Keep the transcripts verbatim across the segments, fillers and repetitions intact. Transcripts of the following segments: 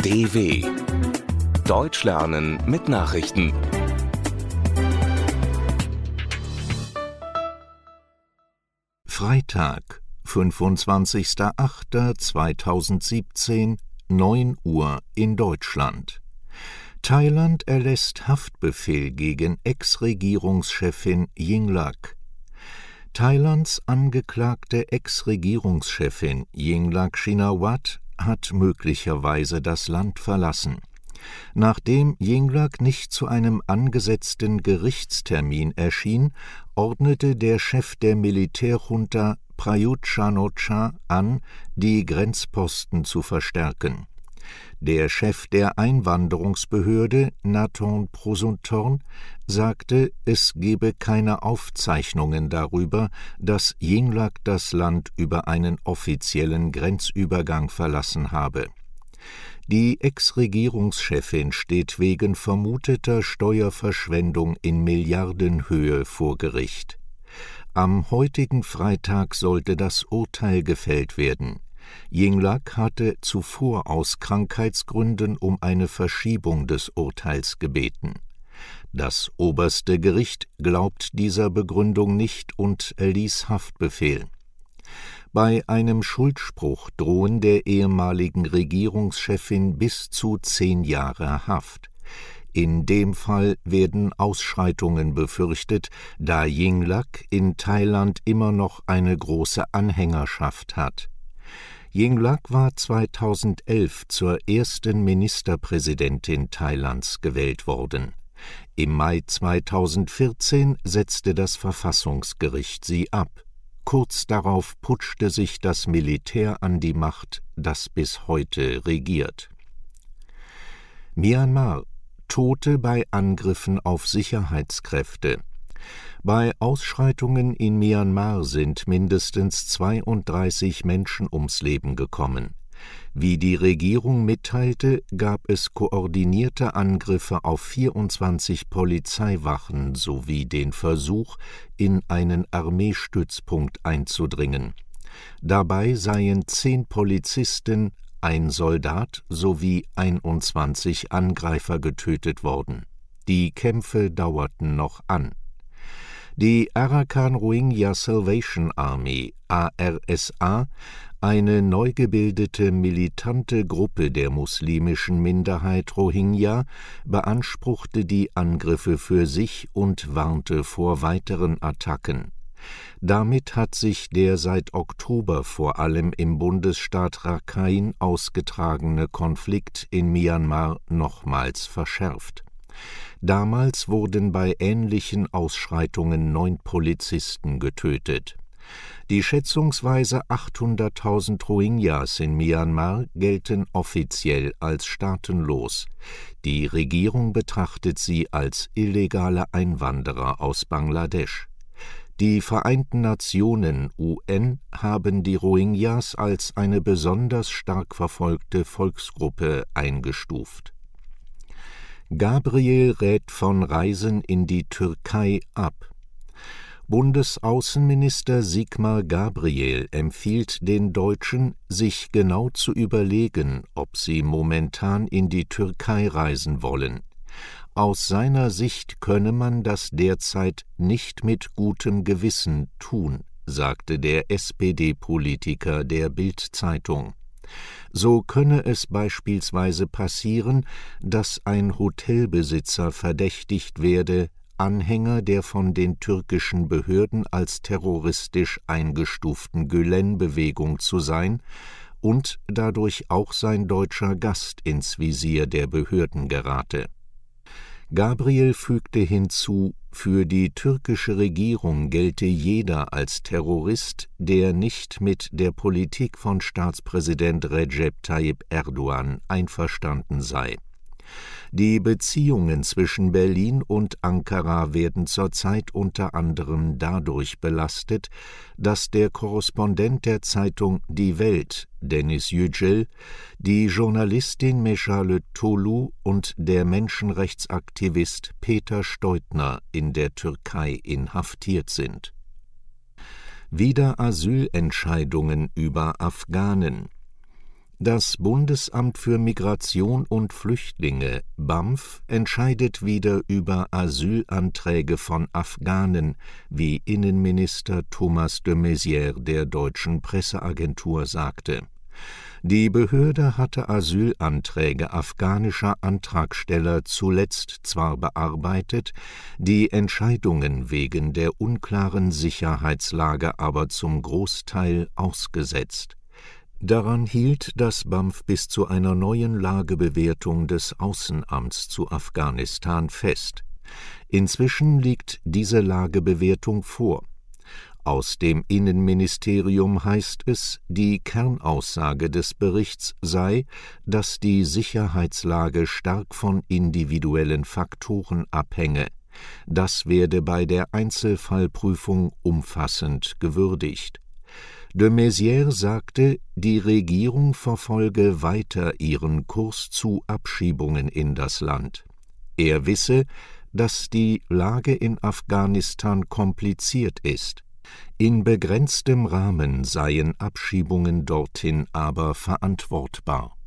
D W Deutsch lernen mit Nachrichten. Freitag, fünfundzwanzigster achter zweitausendsiebzehn, neun Uhr in Deutschland. Thailand erlässt Haftbefehl gegen Ex-Regierungschefin Yingluck. Thailands angeklagte Ex-Regierungschefin Yingluck Shinawatra hat möglicherweise das Land verlassen. Nachdem Yingluck nicht zu einem angesetzten Gerichtstermin erschien, ordnete der Chef der Militärjunta Prayut Chan-o-cha an, die Grenzposten zu verstärken. Der Chef der Einwanderungsbehörde, Nathorn Prosunthorn, sagte, es gebe keine Aufzeichnungen darüber, dass Yingluck das Land über einen offiziellen Grenzübergang verlassen habe. Die Ex-Regierungschefin steht wegen vermuteter Steuerverschwendung in Milliardenhöhe vor Gericht. Am heutigen Freitag sollte das Urteil gefällt werden. Yingluck hatte zuvor aus Krankheitsgründen um eine Verschiebung des Urteils gebeten. Das oberste Gericht glaubt dieser Begründung nicht und erließ Haftbefehl. Bei einem Schuldspruch drohen der ehemaligen Regierungschefin bis zu zehn Jahre Haft. In dem Fall werden Ausschreitungen befürchtet, da Yingluck in Thailand immer noch eine große Anhängerschaft hat. Yingluck war zweitausendelf zur ersten Ministerpräsidentin Thailands gewählt worden. Im Mai zweitausendvierzehn setzte das Verfassungsgericht sie ab. Kurz darauf putschte sich das Militär an die Macht, das bis heute regiert. Myanmar: Tote bei Angriffen auf Sicherheitskräfte. Bei Ausschreitungen in Myanmar sind mindestens zweiunddreißig Menschen ums Leben gekommen. Wie die Regierung mitteilte, gab es koordinierte Angriffe auf vierundzwanzig Polizeiwachen sowie den Versuch, in einen Armeestützpunkt einzudringen. Dabei seien zehn Polizisten, ein Soldat sowie einundzwanzig Angreifer getötet worden. Die Kämpfe dauerten noch an. Die Arakan Rohingya Salvation Army, A R S A, eine neu gebildete militante Gruppe der muslimischen Minderheit Rohingya, beanspruchte die Angriffe für sich und warnte vor weiteren Attacken. Damit hat sich der seit Oktober vor allem im Bundesstaat Rakhine ausgetragene Konflikt in Myanmar nochmals verschärft. Damals wurden bei ähnlichen Ausschreitungen neun Polizisten getötet. Die schätzungsweise achthunderttausend Rohingyas in Myanmar gelten offiziell als staatenlos. Die Regierung betrachtet sie als illegale Einwanderer aus Bangladesch. Die Vereinten Nationen U N haben die Rohingyas als eine besonders stark verfolgte Volksgruppe eingestuft. Gabriel rät von Reisen in die Türkei ab. Bundesaußenminister Sigmar Gabriel empfiehlt den Deutschen, sich genau zu überlegen, ob sie momentan in die Türkei reisen wollen. Aus seiner Sicht könne man das derzeit nicht mit gutem Gewissen tun, sagte der S P D-Politiker der Bild-Zeitung. So könne es beispielsweise passieren, dass ein Hotelbesitzer verdächtigt werde, Anhänger der von den türkischen Behörden als terroristisch eingestuften Gülen-Bewegung zu sein und dadurch auch sein deutscher Gast ins Visier der Behörden gerate. Gabriel fügte hinzu, für die türkische Regierung gelte jeder als Terrorist, der nicht mit der Politik von Staatspräsident Recep Tayyip Erdogan einverstanden sei. Die Beziehungen zwischen Berlin und Ankara werden zurzeit unter anderem dadurch belastet, dass der Korrespondent der Zeitung Die Welt, Deniz Yücel, die Journalistin Meschale Tolu und der Menschenrechtsaktivist Peter Steutner in der Türkei inhaftiert sind. Wieder Asylentscheidungen über Afghanen. Das Bundesamt für Migration und Flüchtlinge, B A M F, entscheidet wieder über Asylanträge von Afghanen, wie Innenminister Thomas de Maizière der deutschen Presseagentur sagte. Die Behörde hatte Asylanträge afghanischer Antragsteller zuletzt zwar bearbeitet, die Entscheidungen wegen der unklaren Sicherheitslage aber zum Großteil ausgesetzt. Daran hielt das B A M F bis zu einer neuen Lagebewertung des Außenamts zu Afghanistan fest. Inzwischen liegt diese Lagebewertung vor. Aus dem Innenministerium heißt es, die Kernaussage des Berichts sei, dass die Sicherheitslage stark von individuellen Faktoren abhänge. Das werde bei der Einzelfallprüfung umfassend gewürdigt. De Maizière sagte, die Regierung verfolge weiter ihren Kurs zu Abschiebungen in das Land. Er wisse, dass die Lage in Afghanistan kompliziert ist. In begrenztem Rahmen seien Abschiebungen dorthin aber verantwortbar.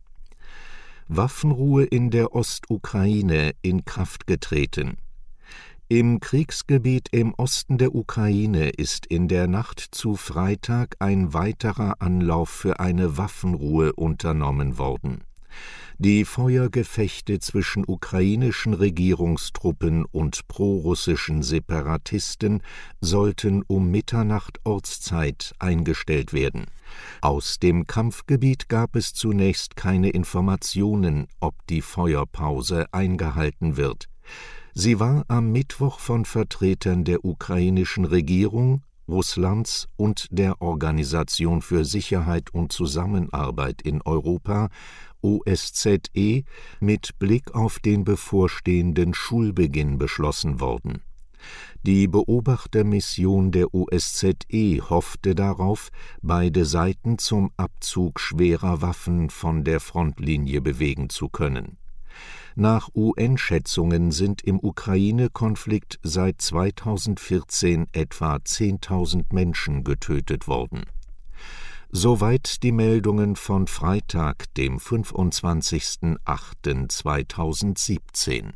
Waffenruhe in der Ostukraine in Kraft getreten. Im Kriegsgebiet im Osten der Ukraine ist in der Nacht zu Freitag ein weiterer Anlauf für eine Waffenruhe unternommen worden. Die Feuergefechte zwischen ukrainischen Regierungstruppen und prorussischen Separatisten sollten um Mitternacht Ortszeit eingestellt werden. Aus dem Kampfgebiet gab es zunächst keine Informationen, ob die Feuerpause eingehalten wird. Sie war am Mittwoch von Vertretern der ukrainischen Regierung, Russlands und der Organisation für Sicherheit und Zusammenarbeit in Europa, O S Z E, mit Blick auf den bevorstehenden Schulbeginn beschlossen worden. Die Beobachtermission der O S Z E hoffte darauf, beide Seiten zum Abzug schwerer Waffen von der Frontlinie bewegen zu können. Nach U N-Schätzungen sind im Ukraine-Konflikt seit zweitausendvierzehn etwa zehntausend Menschen getötet worden. Soweit die Meldungen von Freitag, dem fünfundzwanzigsten achten zweitausendsiebzehn.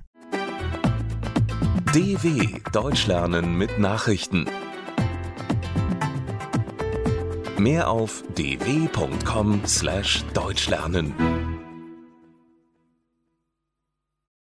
D W Deutsch lernen mit Nachrichten. Mehr auf d w punkt com slash deutsch lernen.